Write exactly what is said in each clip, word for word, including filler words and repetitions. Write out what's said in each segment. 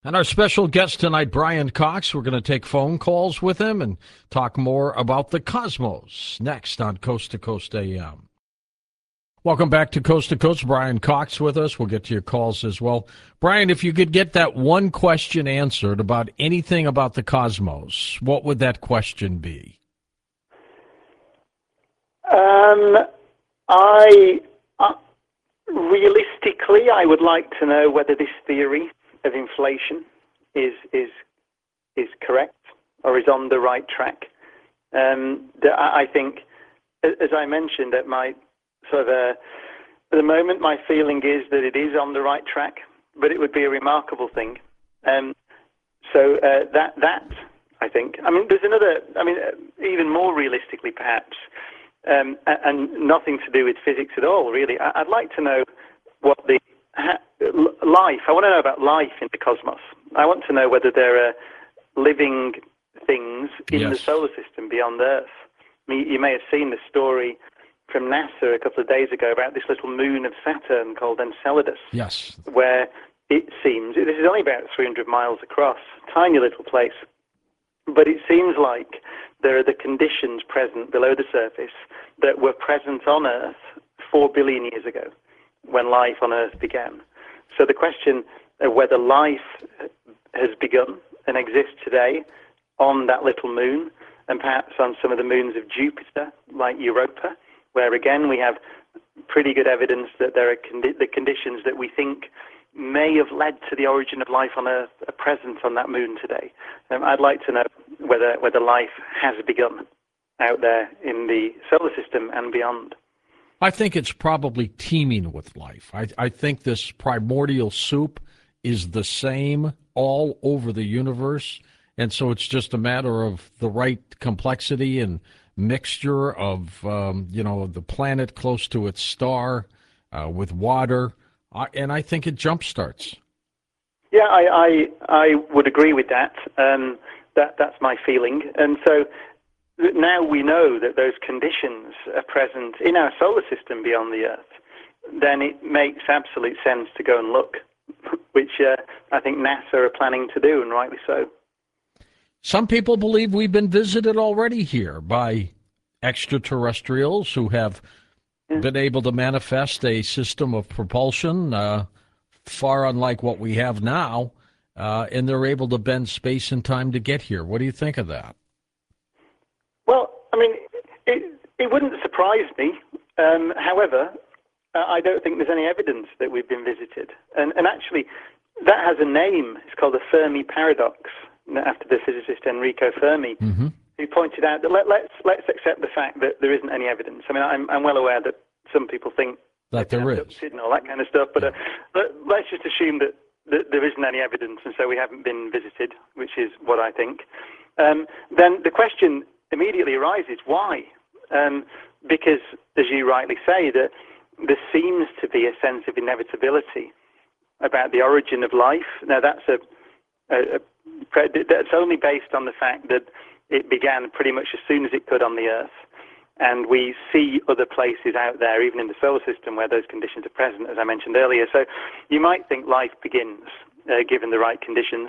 And our special guest tonight, Brian Cox, we're going to take phone calls with him and talk more about the cosmos next on Coast to Coast A M. Welcome back to Coast to Coast. Brian Cox with us. We'll get to your calls as well. Brian, if you could get that one question answered about anything about the cosmos, what would that question be? Um, I uh, realistically, I would like to know whether this theory of inflation is is is correct or is on the right track. Um, I think, as I mentioned, at my sort of uh, at the moment, my feeling is that it is on the right track, but it would be a remarkable thing. Um, so uh, that that I think. I mean, there's another. I mean, uh, even more realistically, perhaps, um, and nothing to do with physics at all. Really, I'd like to know what the life. I want to know about life in the cosmos. I want to know whether there are living things in Yes. the solar system beyond Earth. I mean, you may have seen the story from NASA a couple of days ago about this little moon of Saturn called Enceladus, Yes. where it seems, this is only about three hundred miles across, tiny little place, but it seems like there are the conditions present below the surface that were present on Earth four billion years ago, when life on Earth began. So the question of whether life has begun and exists today on that little moon, and perhaps on some of the moons of Jupiter, like Europa, where again we have pretty good evidence that there are condi- the conditions that we think may have led to the origin of life on Earth are present on that moon today. Um, I'd like to know whether whether life has begun out there in the solar system and beyond. I think it's probably teeming with life. I, I think this primordial soup is the same all over the universe, and so it's just a matter of the right complexity and mixture of, um, you know, the planet close to its star uh, with water, I, and I think it jumpstarts. Yeah, I, I, I would agree with that. Um, that. That's my feeling. And so now we know that those conditions are present in our solar system beyond the Earth, then it makes absolute sense to go and look, which uh, I think NASA are planning to do, and rightly so. Some people believe we've been visited already here by extraterrestrials who have Yeah. been able to manifest a system of propulsion uh, far unlike what we have now, uh, and they're able to bend space and time to get here. What do you think of that? Well, I mean, it, it wouldn't surprise me. Um, however, uh, I don't think there's any evidence that we've been visited. And, and actually, that has a name. It's called the Fermi paradox, after the physicist Enrico Fermi, Mm-hmm. who pointed out that let, let's let's accept the fact that there isn't any evidence. I mean, I'm, I'm well aware that some people think That they've been there is. abducted and all that kind of stuff, but uh, let, let's just assume that, that there isn't any evidence, and so we haven't been visited, which is what I think. Um, then the question immediately arises, why? Um, because, as you rightly say, that there seems to be a sense of inevitability about the origin of life. Now, that's a, a, a that's only based on the fact that it began pretty much as soon as it could on the Earth, and we see other places out there, even in the solar system, where those conditions are present, as I mentioned earlier. So you might think life begins uh, given the right conditions.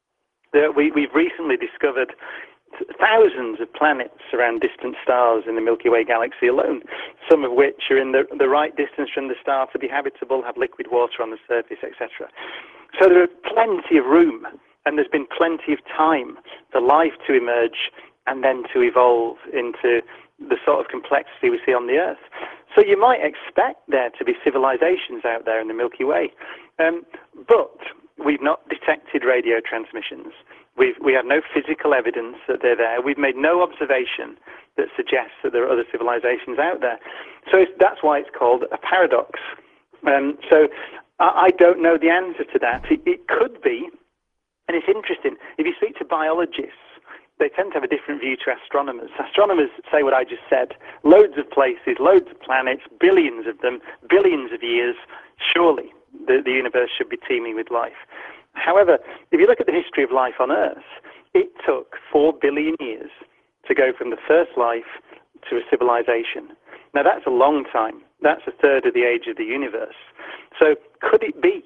Uh, we, we've recently discovered thousands of planets around distant stars in the Milky Way galaxy alone, some of which are in the, the right distance from the star to be habitable, have liquid water on the surface, et cetera. So there are plenty of room, and there's been plenty of time for life to emerge and then to evolve into the sort of complexity we see on the Earth. So you might expect there to be civilizations out there in the Milky Way, um, but we've not detected radio transmissions. We've, we have no physical evidence that they're there. We've made no observation that suggests that there are other civilizations out there. So it's, that's why it's called a paradox. Um, so I, I don't know the answer to that. It, it could be, and it's interesting, if you speak to biologists, they tend to have a different view to astronomers. Astronomers say what I just said. Loads of places, loads of planets, billions of them, billions of years. Surely the, the universe should be teeming with life. However, if you look at the history of life on Earth, it took four billion years to go from the first life to a civilization. Now, that's a long time. That's a third of the age of the universe. So could it be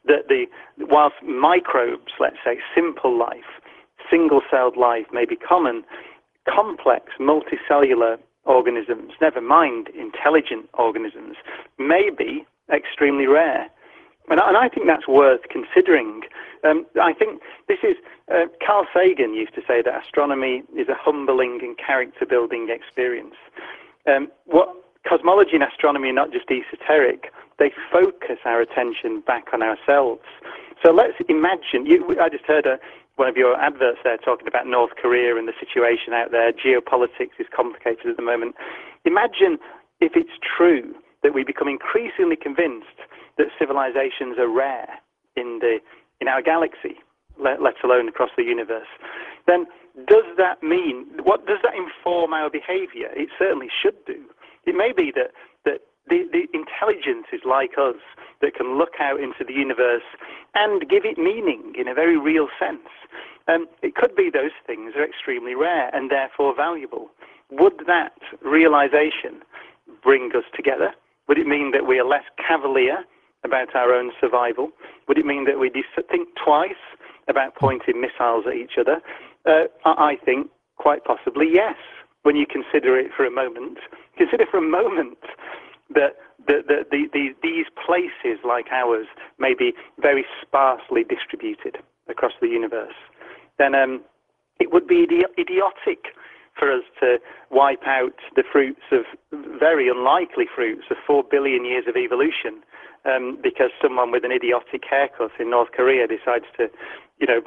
that the whilst microbes, let's say, simple life, single-celled life may be common, complex multicellular organisms, never mind intelligent organisms, may be extremely rare. And I, and I think that's worth considering. Um, I think this is, uh, Carl Sagan used to say that astronomy is a humbling and character-building experience. Um, what cosmology and astronomy are not just esoteric, they focus our attention back on ourselves. So let's imagine, you, I just heard a, one of your adverts there talking about North Korea and the situation out there. Geopolitics is complicated at the moment. Imagine if it's true that we become increasingly convinced that civilizations are rare in the in our galaxy, let, let alone across the universe. Then does that mean, what does that inform our behavior? It certainly should do. It may be that, that the, the intelligence is like us, that can look out into the universe and give it meaning in a very real sense. Um, it could be those things are extremely rare and therefore valuable. Would that realization bring us together? Would it mean that we are less cavalier about our own survival? Would it mean that we think twice about pointing missiles at each other? Uh, I think quite possibly yes, when you consider it for a moment. Consider for a moment that the, the, the, the, these places like ours may be very sparsely distributed across the universe. Then um, it would be idi- idiotic for us to wipe out the fruits of, very unlikely fruits of four billion years of evolution um, because someone with an idiotic haircut in North Korea decides to, you know,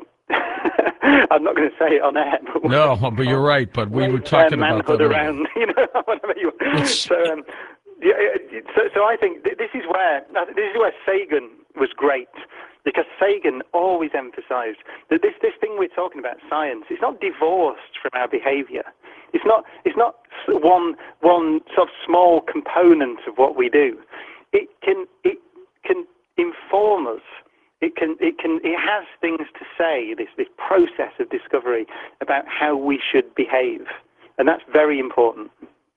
I'm not going to say it on air. But no, but you're right. But we were talking about that around, you know, whatever you want. So, um, yeah, so, so I think this is where this is where Sagan was great, because Sagan always emphasized that this this thing we're talking about, science, it's not divorced from our behavior. It's not it's not one one sort of small component of what we do. It can it can inform us. It can it can it has things to say, this this process of discovery about how we should behave, and that's very important.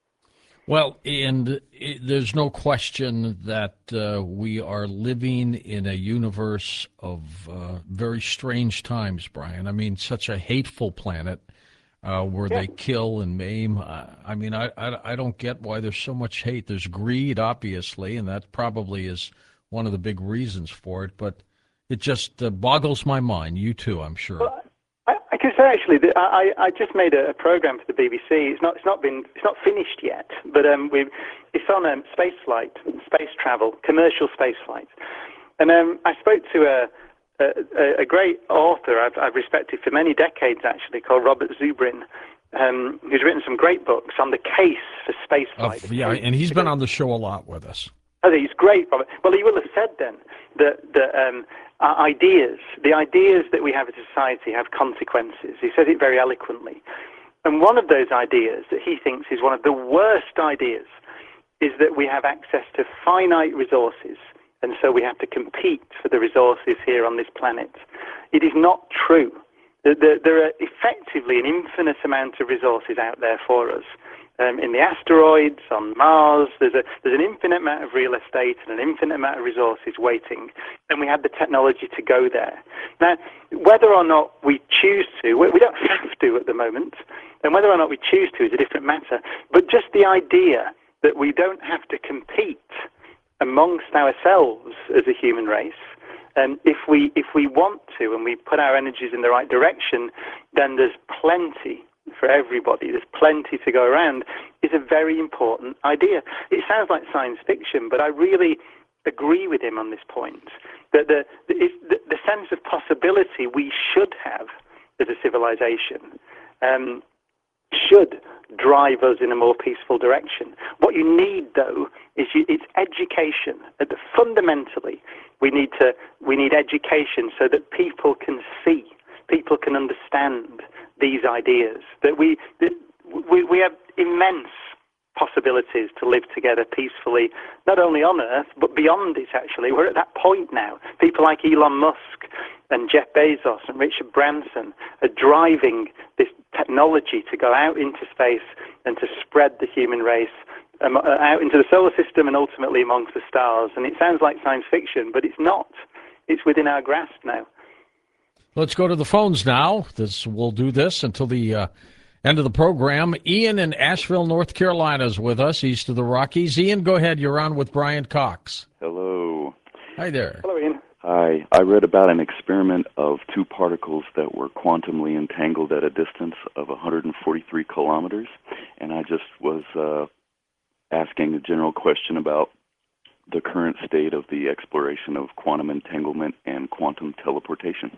Well, and it, there's no question that uh, we are living in a universe of uh, very strange times, Brian. I mean, such a hateful planet uh, where yeah. they kill and maim. Uh, I mean, I, I, I don't get why there's so much hate. There's greed, obviously, and that probably is one of the big reasons for it. But it just uh, boggles my mind. You too, I'm sure. Well, I, I can say actually that I, I just made a, a program for the B B C. It's not it's not been it's not finished yet, but um, we it's on um, space flight, space travel, commercial space flight, and um, I spoke to a a, a great author I've, I've respected for many decades actually, called Robert Zubrin, um, who's written some great books on the case for space flight. Uh, yeah, and he's been on the show a lot with us. Oh, he's great, Robert. Well, he will have said then that that. Um, Our ideas, the ideas that we have as a society have consequences. He says it very eloquently. And one of those ideas that he thinks is one of the worst ideas is that we have access to finite resources, and so we have to compete for the resources here on this planet. It is not true. There are effectively an infinite amount of resources out there for us. Um, in the asteroids, on Mars, there's a there's an infinite amount of real estate and an infinite amount of resources waiting, and we have the technology to go there. Now, whether or not we choose to, we, we don't have to at the moment, and whether or not we choose to is a different matter, but just the idea that we don't have to compete amongst ourselves as a human race, and if we if we want to and we put our energies in the right direction, then there's plenty for everybody, there's plenty to go around, is a very important idea. It sounds like science fiction, but I really agree with him on this point, that the, the, the, the sense of possibility we should have as a civilization um, should drive us in a more peaceful direction. What you need, though, is you, it's education. At the, fundamentally, we need to we need education so that people can see, people can understand these ideas, that we, that we we have immense possibilities to live together peacefully, not only on Earth, but beyond it, actually. We're at that point now. People like Elon Musk and Jeff Bezos and Richard Branson are driving this technology to go out into space and to spread the human race um, out into the solar system and ultimately amongst the stars. And it sounds like science fiction, but it's not. it's within our grasp now. Let's go to the phones now. This we'll do this until the uh, end of the program. Ian in Asheville, North Carolina is with us, east of the Rockies. Ian, go ahead. You're on with Brian Cox. Hello. Hi there. Hello, Ian. Hi. I read about an experiment of two particles that were quantumly entangled at a distance of one hundred forty-three kilometers, and I just was uh, asking a general question about the current state of the exploration of quantum entanglement and quantum teleportation.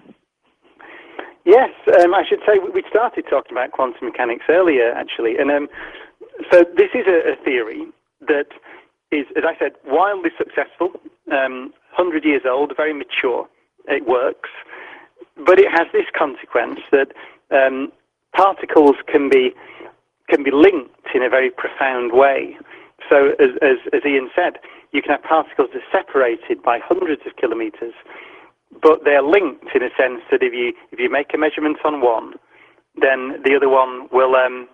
Yes, um, I should say we started talking about quantum mechanics earlier, actually. And um, so this is a, a theory that is, as I said, wildly successful, um, one hundred years old, very mature. It works. But it has this consequence that um, particles can be can be linked in a very profound way. So as, as, as Ian said, you can have particles that are separated by hundreds of kilometers, but they're linked in a sense that if you if you make a measurement on one, then the other one will. Um,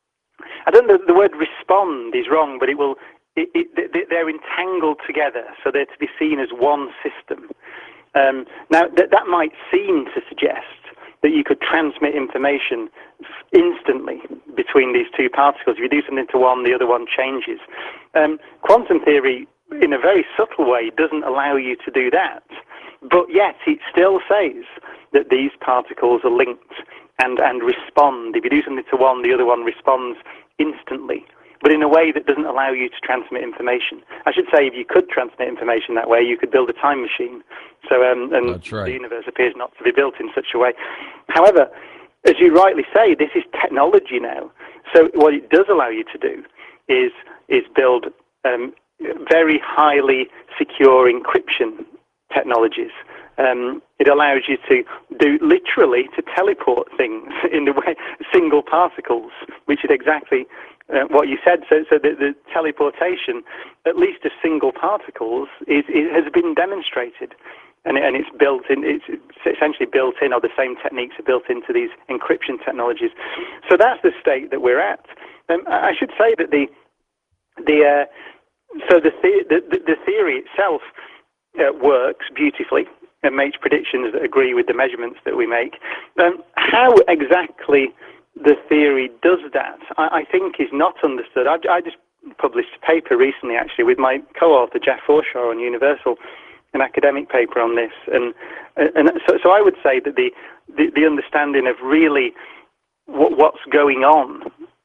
I don't know. The word respond is wrong, but it will. It, it, they're entangled together, so they're to be seen as one system. Um, now that that might seem to suggest that you could transmit information instantly between these two particles. If you do something to one, the other one changes. Um, quantum theory, in a very subtle way, doesn't allow you to do that. But yet it still says that these particles are linked and, and respond. If you do something to one, the other one responds instantly, but in a way that doesn't allow you to transmit information. I should say, if you could transmit information that way, you could build a time machine. So, um, and That's right. The universe appears not to be built in such a way. However, as you rightly say, this is technology now. So what it does allow you to do is is build um, very highly secure encryption technologies. Um, it allows you to do literally to teleport things in the way single particles, which is exactly uh, what you said. So, so the, the teleportation, at least of single particles, is, is has been demonstrated, and, and it's built in. It's essentially built in, or the same techniques are built into these encryption technologies. So that's the state that we're at. Um, I should say that the the uh, so the, the the the theory itself Uh, works beautifully and makes predictions that agree with the measurements that we make. Um, how exactly the theory does that, I, I think, is not understood. I, I just published a paper recently, actually, with my co-author, Jeff Forshaw, on Universal, an academic paper on this. And and so, so I would say that the, the, the understanding of really what, what's going on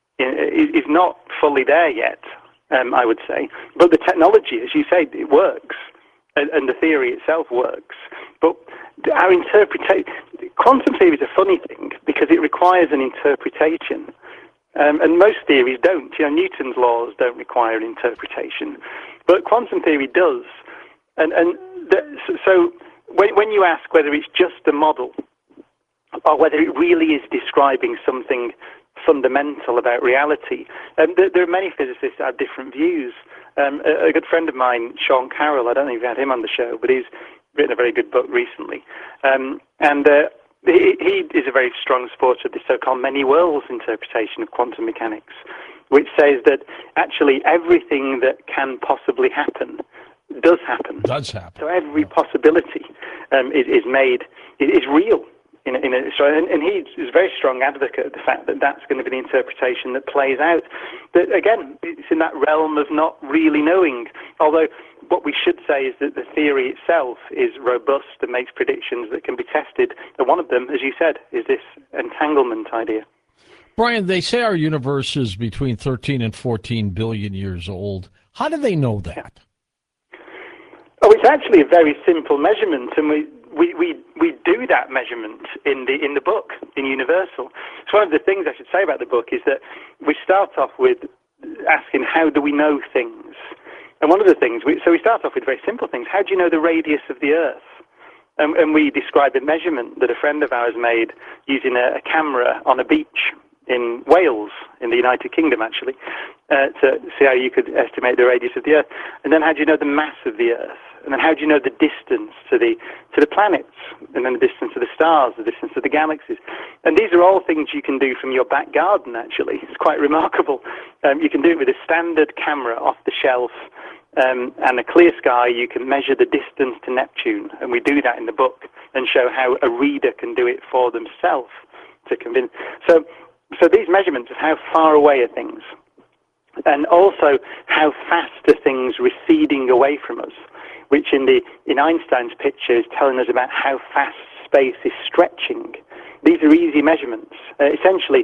is, is not fully there yet, um, I would say. But the technology, as you say, it works. And the theory itself works. But our interpretation, quantum theory is a funny thing because it requires an interpretation. Um, and most theories don't. You know, Newton's laws don't require an interpretation. But quantum theory does. And, and the, so when, when you ask whether it's just a model or whether it really is describing something fundamental about reality, um, there, there are many physicists that have different views. Um, a, a good friend of mine, Sean Carroll, I don't know if you've had him on the show, but he's written a very good book recently. Um, and uh, he, he is a very strong supporter of the so-called many worlds interpretation of quantum mechanics, which says that actually everything that can possibly happen does happen. Does happen. So every possibility um, is, is made, is real. In a, in a, so, and, and he is a very strong advocate of the fact that that's going to be the interpretation that plays out. But again, it's in that realm of not really knowing. Although what we should say is that the theory itself is robust and makes predictions that can be tested. And one of them, as you said, is this entanglement idea. Brian, they say our universe is between thirteen and fourteen billion years old. How do they know that? Oh, it's actually a very simple measurement, and we We, we we do that measurement in the in the book in Universal. So one of the things I should say about the book is that we start off with asking how do we know things, and one of the things we, so we start off with very simple things. How do you know the radius of the Earth? And, and we describe a measurement that a friend of ours made using a, a camera on a beach in Wales, in the United Kingdom, actually, uh, to see how you could estimate the radius of the Earth. And then how do you know the mass of the Earth? And then how do you know the distance to the to the planets? And then the distance to the stars, the distance to the galaxies. And these are all things you can do from your back garden, actually. It's quite remarkable. Um, you can do it with a standard camera off the shelf um, and a clear sky, you can measure the distance to Neptune. And we do that in the book and show how a reader can do it for themselves to convince. So, so these measurements of how far away are things, and also how fast are things receding away from us, which in the in Einstein's picture is telling us about how fast space is stretching. These are easy measurements. Uh, essentially,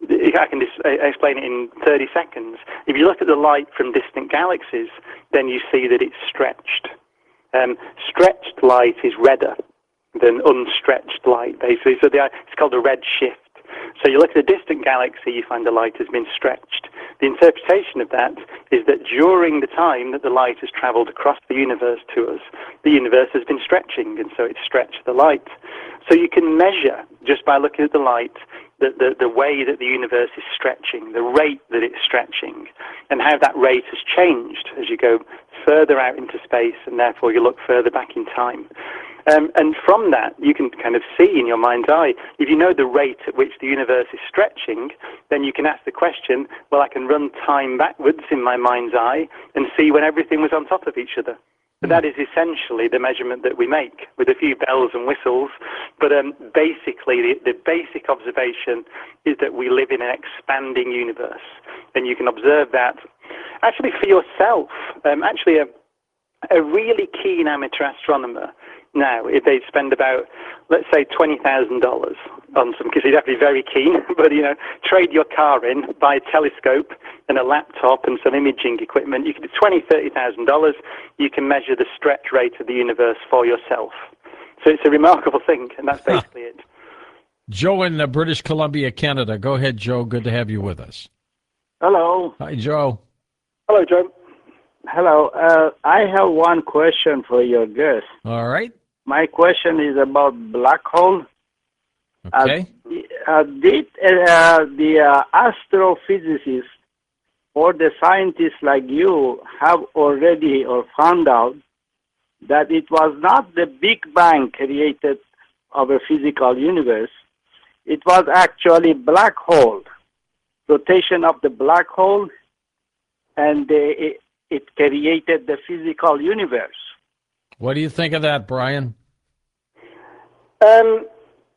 I can dis- explain it in thirty seconds. If you look at the light from distant galaxies, then you see that it's stretched. Um, stretched light is redder than unstretched light, basically. So the, it's called a red shift. So you look at a distant galaxy, you find the light has been stretched. The interpretation of that is that during the time that the light has travelled across the universe to us, the universe has been stretching, and so it's stretched the light. So you can measure, just by looking at the light, the, the, the way that the universe is stretching, the rate that it's stretching, and how that rate has changed as you go further out into space, and therefore you look further back in time. Um, and from that, you can kind of see in your mind's eye, if you know the rate at which the universe is stretching, then you can ask the question, well, I can run time backwards in my mind's eye and see when everything was on top of each other. But that is essentially the measurement that we make, with a few bells and whistles. But um, basically, the, the basic observation is that we live in an expanding universe. And you can observe that actually for yourself. Um, actually, a, a really keen amateur astronomer now, if they'd spend about, let's say, twenty thousand dollars on some, because he'd have to be very keen, but, you know, trade your car in, buy a telescope and a laptop and some imaging equipment, you could do twenty thousand dollars, thirty thousand dollars, you can measure the stretch rate of the universe for yourself. So it's a remarkable thing, and that's basically it. Joe in uh, British Columbia, Canada. Go ahead, Joe. Good to have you with us. Hello. Hi, Joe. Hello, Joe. Hello. Uh, I have one question for your guest. All right. My question is about black hole. Okay. Uh, uh, did uh, the uh, astrophysicists or the scientists like you have already or found out that it was not the Big Bang created our physical universe? It was actually black hole, rotation of the black hole, and the, it, it created the physical universe. What do you think of that, Brian? Um,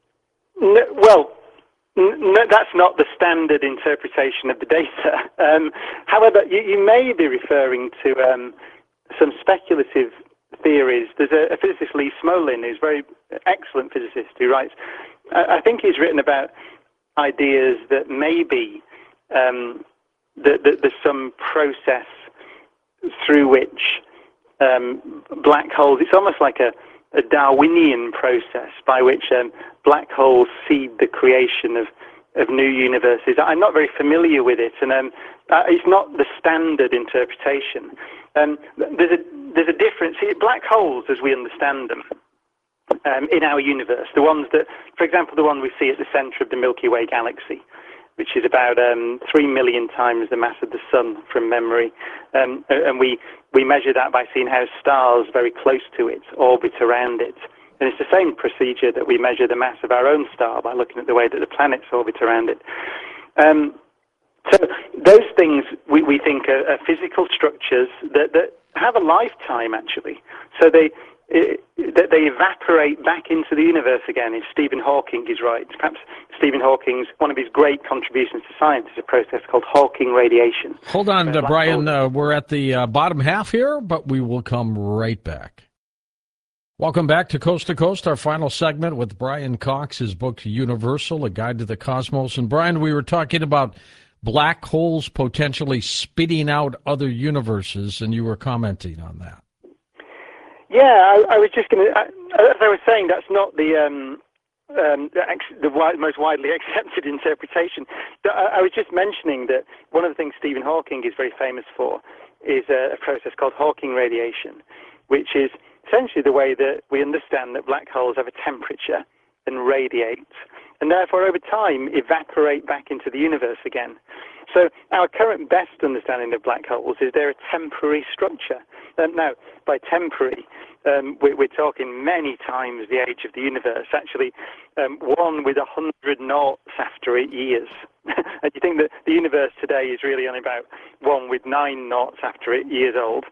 n- well, n- that's not the standard interpretation of the data. Um, however, you, you may be referring to um, some speculative theories. There's a, a physicist, Lee Smolin, who's a very excellent physicist, who writes, I, I think he's written about ideas that maybe um, that, that there's some process through which um, black holes, it's almost like a, a Darwinian process by which um, black holes seed the creation of, of new universes. I'm not very familiar with it, and um, uh, it's not the standard interpretation. Um, there's a there's a difference. See, black holes, as we understand them, um, in our universe, the ones that, for example, the one we see at the centre of the Milky Way galaxy, which is about um, three million times the mass of the sun from memory. Um, and we, we measure that by seeing how stars very close to it orbit around it. And it's the same procedure that we measure the mass of our own star by looking at the way that the planets orbit around it. Um, so those things we, we think are, are physical structures that, that have a lifetime, actually. So they... It, that they evaporate back into the universe again, if Stephen Hawking is right. Perhaps Stephen Hawking's, one of his great contributions to science is a process called Hawking radiation. Hold on, uh, Brian. Hole... Uh, we're at the uh, bottom half here, but we will come right back. Welcome back to Coast to Coast, our final segment with Brian Cox, his book Universal, A Guide to the Cosmos. And Brian, we were talking about black holes potentially spitting out other universes, and you were commenting on that. Yeah, I, I was just going to, as I was saying, that's not the um, um, the, the wide, most widely accepted interpretation. I, I was just mentioning that one of the things Stephen Hawking is very famous for is a, a process called Hawking radiation, which is essentially the way that we understand that black holes have a temperature and radiate, and therefore over time evaporate back into the universe again. So our current best understanding of black holes is they're a temporary structure. Um, now, by temporary, um, we, we're talking many times the age of the universe, actually um, one with a hundred noughts after it years. And you think that the universe today is really only about one with nine noughts after it years old.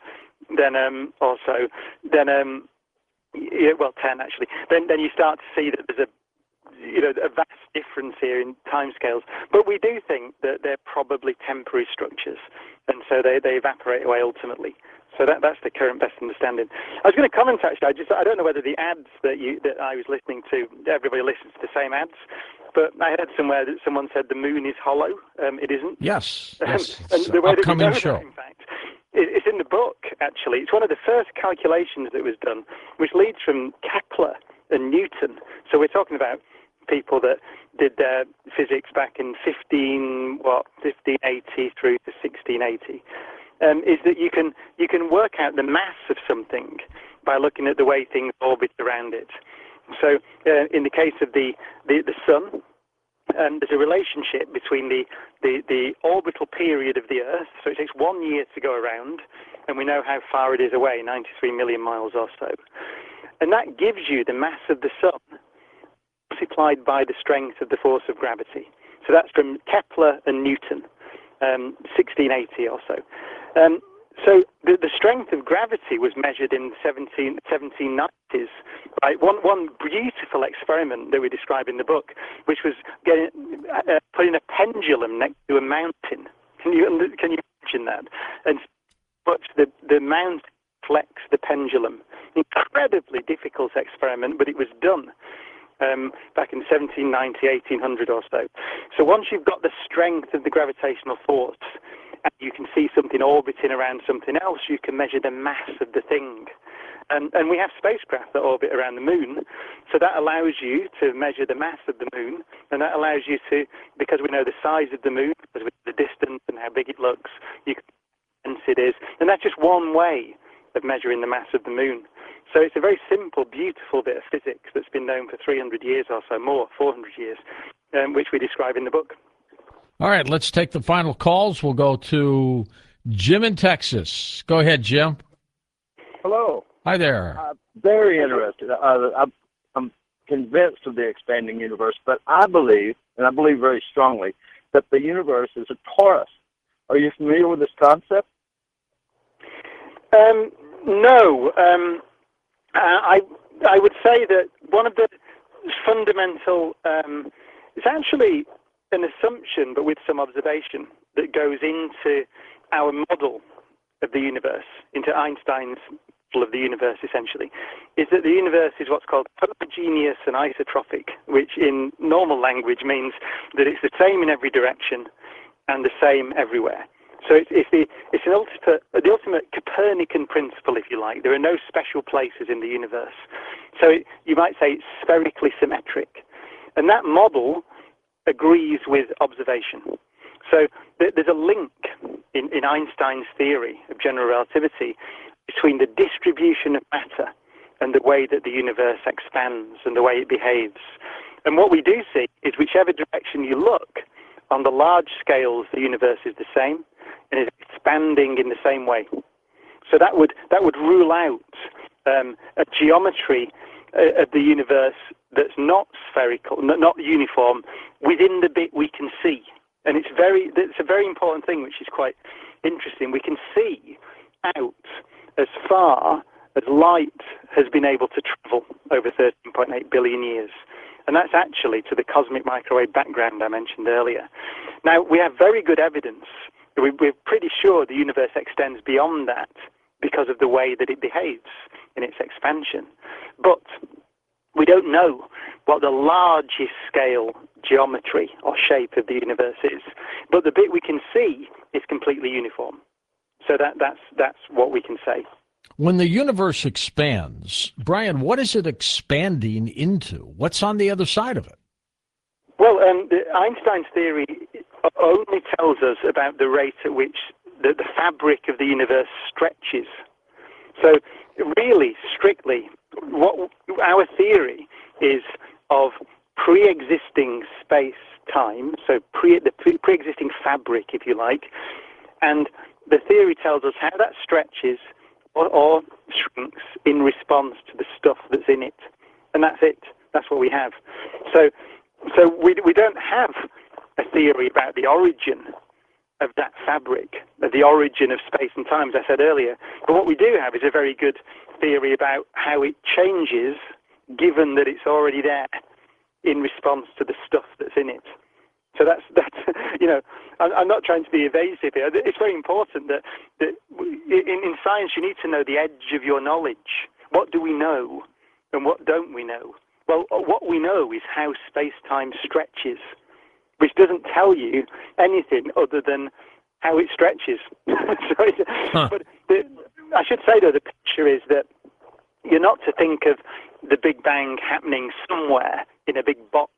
then um, also, then um, yeah, well, ten actually. Then then you start to see that there's a you know a vast difference here in timescales. But we do think that they're probably temporary structures, and so they, they evaporate away ultimately. So that that's the current best understanding. I was going to comment actually. I just I don't know whether the ads that you that I was listening to, everybody listens to the same ads, but I heard somewhere that someone said the moon is hollow. Um, it isn't. Yes, yes. and It's the way an that we upcoming know show. that, in fact, it, it's in the book. Actually, it's one of the first calculations that was done, which leads from Kepler and Newton. So we're talking about people that did their physics back in fifteen what fifteen eighty through to sixteen eighty. Um, is that you can you can work out the mass of something by looking at the way things orbit around it. So uh, in the case of the the, the sun, um, there's a relationship between the, the the orbital period of the Earth. So it takes one year to go around, and we know how far it is away, ninety-three million miles or so. And that gives you the mass of the sun multiplied by the strength of the force of gravity. So that's from Kepler and Newton, um, sixteen eighty or so. Um, so the, the strength of gravity was measured in seventeen nineties. Right? One, one beautiful experiment that we describe in the book, which was getting, uh, putting a pendulum next to a mountain. Can you, can you imagine that? And much the, the mountain flex the pendulum. Incredibly difficult experiment, but it was done. Um, back in seventeen ninety, eighteen hundred or so. So once you've got the strength of the gravitational force, and you can see something orbiting around something else, you can measure the mass of the thing. And, and we have spacecraft that orbit around the moon, so that allows you to measure the mass of the moon, and that allows you to, because we know the size of the moon, because we know the distance and how big it looks, you can sense it is, and that's just one way of measuring the mass of the moon. So it's a very simple, beautiful bit of physics that's been known for three hundred years or so, more, four hundred years, um, which we describe in the book. All right, let's take the final calls. We'll go to Jim in Texas. Go ahead, Jim. Hello. Hi there. Uh, very interested. Uh, I'm, I'm convinced of the expanding universe, but I believe, and I believe very strongly, that the universe is a torus. Are you familiar with this concept? Um, no. Um, I I would say that one of the fundamental, um, it's actually an assumption, but with some observation, that goes into our model of the universe, into Einstein's model of the universe, essentially, is that the universe is what's called homogeneous and isotropic, which in normal language means that it's the same in every direction and the same everywhere. So it's, it's, the, it's an ultimate, the ultimate Copernican principle, if you like. There are no special places in the universe. So it, you might say it's spherically symmetric. And that model agrees with observation. So th- there's a link in, in Einstein's theory of general relativity between the distribution of matter and the way that the universe expands and the way it behaves. And what we do see is whichever direction you look, on the large scales, the universe is the same and is expanding in the same way. So that would that would rule out um, a geometry uh, of the universe that's not spherical, not, not uniform, within the bit we can see. And it's very it's a very important thing, which is quite interesting. We can see out as far as light has been able to travel over thirteen point eight billion years. And that's actually to the cosmic microwave background I mentioned earlier. Now, we have very good evidence. We're pretty sure the universe extends beyond that because of the way that it behaves in its expansion. But we don't know what the largest scale geometry or shape of the universe is. But the bit we can see is completely uniform. So that, that's, that's what we can say. When the universe expands, Brian, what is it expanding into? What's on the other side of it? Well, um, the, Einstein's theory only tells us about the rate at which the, the fabric of the universe stretches. So really, strictly, what our theory is of pre-existing space-time, so pre, the pre, pre-existing fabric, if you like, and the theory tells us how that stretches or, or shrinks in response to the stuff that's in it. And that's it. That's what we have. So so we we don't have a theory about the origin of that fabric, of the origin of space and time, as I said earlier. But what we do have is a very good theory about how it changes, given that it's already there in response to the stuff that's in it. So that's, that's you know, I'm, I'm not trying to be evasive here. It's very important that, that in, in science you need to know the edge of your knowledge. What do we know and what don't we know? Well, what we know is how space-time stretches, which doesn't tell you anything other than how it stretches. so huh. But the, I should say, though, the picture is that you're not to think of the Big Bang happening somewhere in a big box.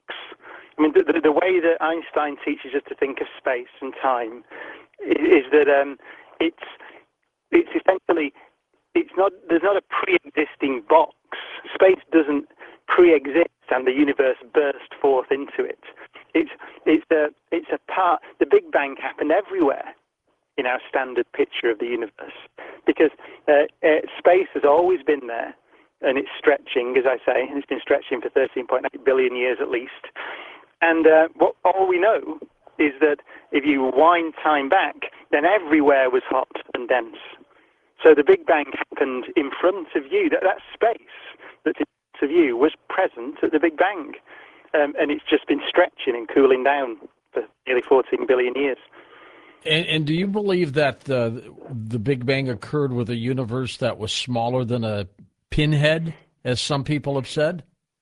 I mean, the, the, the way that Einstein teaches us to think of space and time is, is that um, it's it's essentially it's not there's not a pre-existing box. Space doesn't pre-exist and the universe burst forth into it. It's it's a it's a part. The Big Bang happened everywhere in our standard picture of the universe because uh, uh, space has always been there. And it's stretching, as I say, and it's been stretching for thirteen point eight billion years at least. And uh, what, all we know is that if you wind time back, then everywhere was hot and dense. So the Big Bang happened in front of you. That, that space that's in front of you was present at the Big Bang. Um, and it's just been stretching and cooling down for nearly fourteen billion years. And, and do you believe that uh, the Big Bang occurred with a universe that was smaller than a pinhead, as some people have said?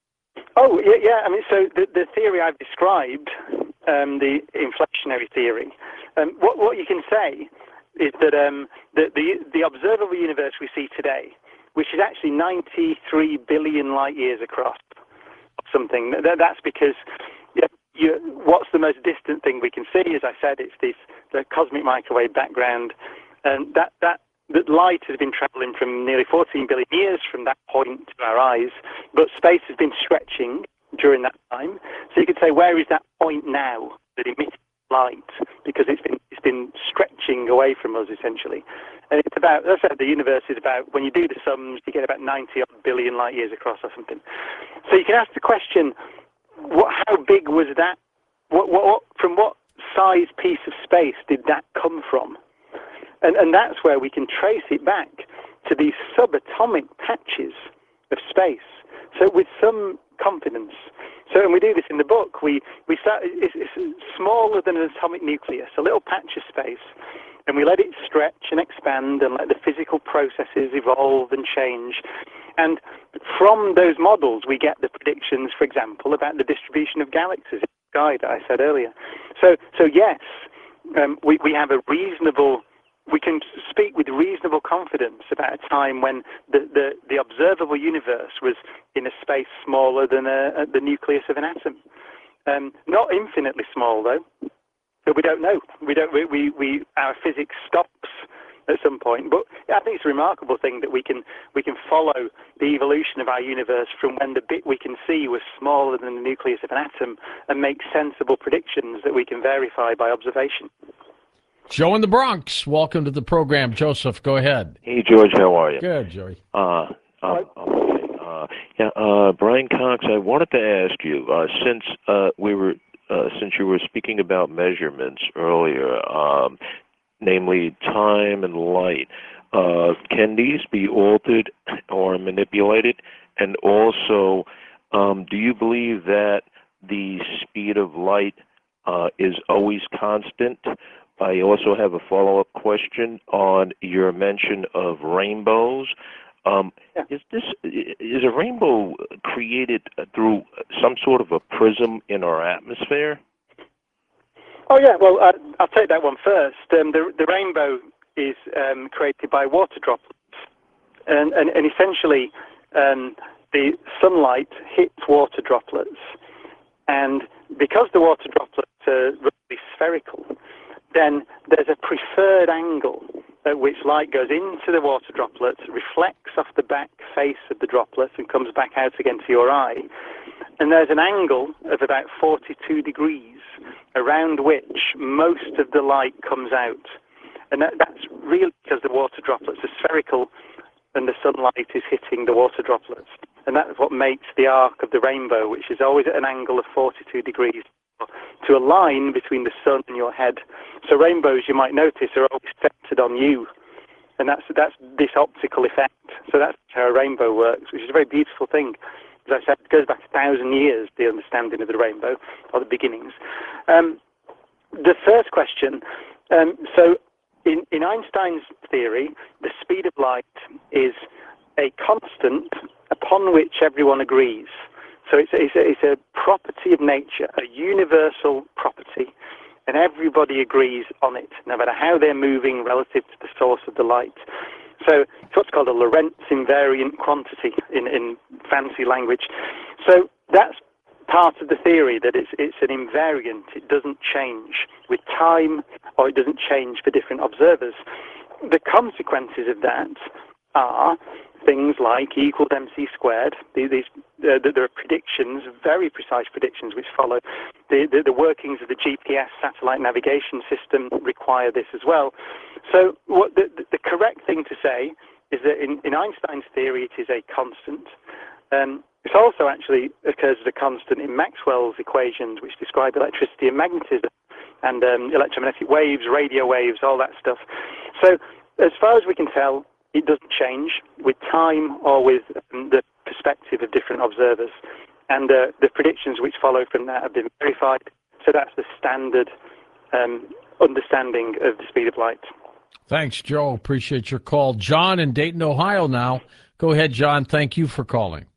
Oh, yeah, yeah. I mean, so the, the theory I've described, um, the inflationary theory, um, what, what you can say is that um, the, the, the observable universe we see today, which is actually ninety-three billion light years across, something, that, that's because yeah, you, what's the most distant thing we can see? As I said, it's this the cosmic microwave background, and that, that that light has been traveling from nearly fourteen billion years from that point to our eyes, but space has been stretching during that time. So you could say, where is that point now that emits light? Because it's been it's been stretching away from us, essentially. And it's about, as I said, the universe is about, when you do the sums, you get about ninety odd billion light years across or something. So you can ask the question, what, how big was that? What, what, from what size piece of space did that come from? And, and that's where we can trace it back to these subatomic patches of space. So with some confidence. So, and we do this in the book. We we start. It's, it's smaller than an atomic nucleus, a little patch of space, and we let it stretch and expand and let the physical processes evolve and change. And from those models, we get the predictions, for example, about the distribution of galaxies in the sky that I said earlier. So, so yes, um, we we have a reasonable. We can speak with reasonable confidence about a time when the, the, the observable universe was in a space smaller than a, the nucleus of an atom. Um, not infinitely small, though, but we don't know. We don't. We, we, we our physics stops at some point. But I think it's a remarkable thing that we can we can follow the evolution of our universe from when the bit we can see was smaller than the nucleus of an atom and make sensible predictions that we can verify by observation. Joe in the Bronx, welcome to the program. Joseph, go ahead. Hey, George, how are you? Good, Joey. Uh, uh, okay. uh, yeah, uh, Brian Cox, I wanted to ask you, uh, since uh, we were, uh, since you were speaking about measurements earlier, um, namely time and light, uh, can these be altered or manipulated? And also, um, do you believe that the speed of light uh, is always constant? I also have a follow-up question on your mention of rainbows. Um, yeah. Is this is a rainbow created through some sort of a prism in our atmosphere? Oh yeah, well uh, I'll take that one first. Um, the the rainbow is um, created by water droplets, and and, and essentially um, the sunlight hits water droplets, and because the water droplets are roughly spherical, then there's a preferred angle at which light goes into the water droplets, reflects off the back face of the droplets and comes back out again to your eye. And there's an angle of about forty-two degrees around which most of the light comes out. And that, that's really because the water droplets are spherical and the sunlight is hitting the water droplets. And that's what makes the arc of the rainbow, which is always at an angle of forty-two degrees to a line between the sun and your head. So rainbows, you might notice, are always centered on you. And that's that's this optical effect. So that's how a rainbow works, which is a very beautiful thing. As I said, it goes back a thousand years, the understanding of the rainbow, or the beginnings. Um, the first question, um, so in, in Einstein's theory, the speed of light is a constant upon which everyone agrees. So it's a, it's, a, it's a property of nature, a universal property, and everybody agrees on it, no matter how they're moving relative to the source of the light. So it's what's called a Lorentz invariant quantity in, in fancy language. So that's part of the theory, that it's, it's an invariant. It doesn't change with time, or it doesn't change for different observers. The consequences of that are things like E equals mc squared. These, uh, there are predictions, very precise predictions, which follow. The, the, the workings of the G P S satellite navigation system require this as well. So what the, the correct thing to say is that in, in Einstein's theory, it is a constant. Um, it also actually occurs as a constant in Maxwell's equations, which describe electricity and magnetism, and um, electromagnetic waves, radio waves, all that stuff. So as far as we can tell, it doesn't change with time or with um, the perspective of different observers. And uh, the predictions which follow from that have been verified. So that's the standard um, understanding of the speed of light. Thanks, Joe. Appreciate your call. John in Dayton, Ohio now. Go ahead, John. Thank you for calling.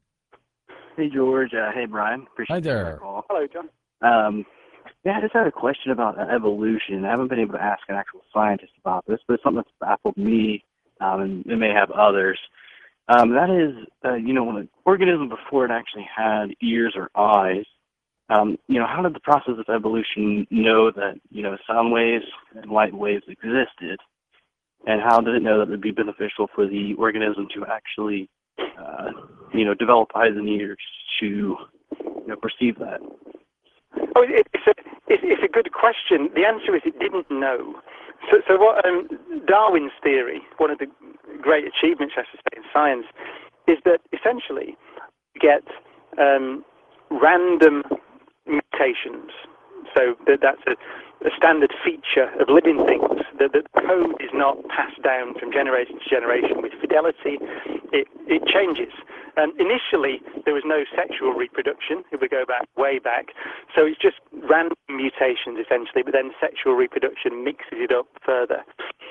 Hey, George. Uh, hey, Brian. Appreciate Hi there. the call. Hello, John. Um, yeah, I just had a question about uh, evolution. I haven't been able to ask an actual scientist about this, but it's something that's baffled me, um, and it may have others. Um, that is, uh, you know, when an organism before it actually had ears or eyes, um, you know, how did the process of evolution know that, you know, sound waves and light waves existed? And how did it know that it would be beneficial for the organism to actually, uh, you know, develop eyes and ears to, you know, perceive that? Oh, it, it's, a, it, it's a good question. The answer is it didn't know. So, so what um, Darwin's theory, one of the great achievements, I should say, in science, is that essentially you get um, random mutations. So that, that's a, a standard feature of living things, that the code is not passed down from generation to generation with fidelity. It, it changes. Um, initially, there was no sexual reproduction, if we go back way back. So it's just random mutations, essentially, but then sexual reproduction mixes it up further.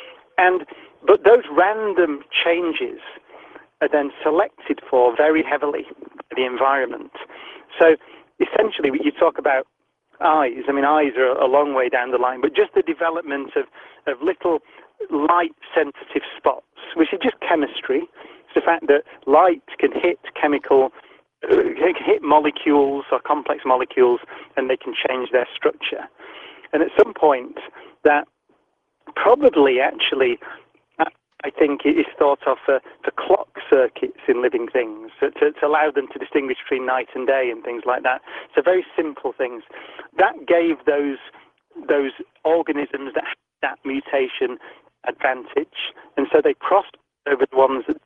And but those random changes are then selected for very heavily by the environment. So essentially, you talk about eyes. I mean, eyes are a long way down the line, but just the development of, of little light-sensitive spots, which is just chemistry. It's the fact that light can hit chemical, uh, hit molecules or complex molecules, and they can change their structure. And at some point, that probably actually, I think, it is thought of for, for clock circuits in living things, to, to, to allow them to distinguish between night and day and things like that. So very simple things. That gave those those organisms that had that mutation advantage, and so they crossed over the ones that.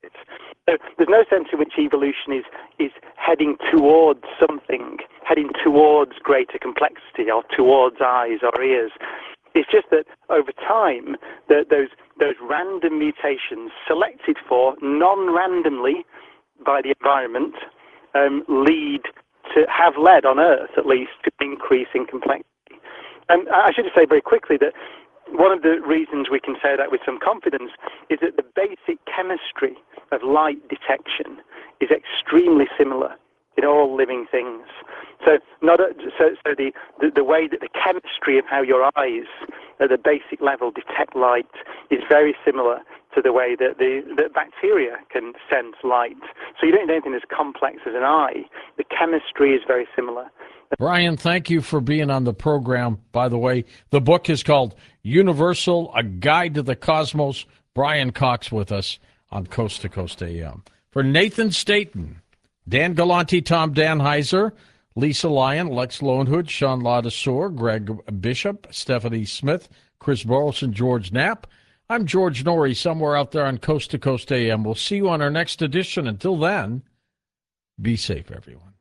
So there's no sense in which evolution is is heading towards something, heading towards greater complexity or towards eyes or ears. It's just that over time, the, those those random mutations selected for non-randomly by the environment um, lead to have led on Earth at least to increase in complexity. And I should just say very quickly that one of the reasons we can say that with some confidence is that the basic chemistry of light detection is extremely similar in all living things. So, not a, so, so the, the the way that the chemistry of how your eyes, at the basic level, detect light is very similar to the way that the that bacteria can sense light. So you don't need anything as complex as an eye. The chemistry is very similar. Brian, thank you for being on the program. By the way, the book is called Universal, A Guide to the Cosmos. Brian Cox with us on Coast to Coast A M. For Nathan Staten, Dan Galante, Tom Danheiser, Lisa Lyon, Lex Lowenhood, Sean Ladesseur, Greg Bishop, Stephanie Smith, Chris Burleson, George Knapp. I'm George Norrie, somewhere out there on Coast to Coast A M. We'll see you on our next edition. Until then, be safe, everyone.